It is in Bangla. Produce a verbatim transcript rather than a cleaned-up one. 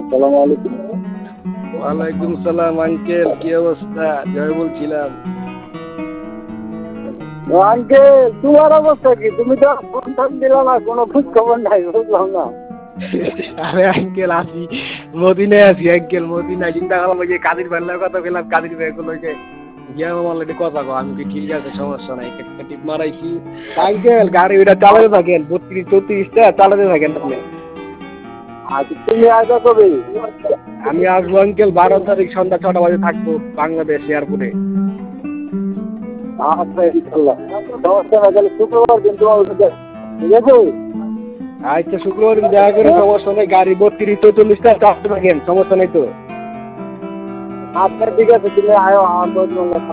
সালাম আলাইকুম। ওয়ালাইকুম সালাম আঙ্কেল, কি অবস্থা? জয় বলছিলাম। আঙ্কেল তোমার অবস্থা কি? তুমি তো ফোন টোন দিলা না, কোনো খোঁজ খবর নাই, বুঝলাম না। আরে আঙ্কেল আছি, মদিনায় আছি আঙ্কেল, মদিনায়। চিন্তা করলাম ওই যে কাদির ভাইয়ের কথা বললাম, কাদির ভাই গুলো যে গিয়া আমার একটু কথা কো। আমি কি ঠিক আছে, সমস্যা নাই, একটা টিপ মারাইছি। আঙ্কেল গাড়ি ওইটা চালাতে থাকেন, বত্রিশ চৌত্রিশটা চালাতে থাকেন আপনি। আচ্ছা তুমি আসো কবে? আমি আসবো আঙ্কেল বারো তারিখ সন্ধ্যা ছটা বাজে থাকবো বাংলাদেশ এয়ারপোর্টে। আচ্ছা ইনশাল্লাহ, সমস্যা না। তাহলে শুক্রবার দিন তোমার ঠিক আছে? আচ্ছা শুক্রবার দিন দেখা করে, সমস্যা নেই। গাড়ি বত্রিশ চৌচল্লিশটা চালাতে থাকেন, সমস্যা নেই তো। আচ্ছা ঠিক আছে, তুমি আয়ো আমার দশ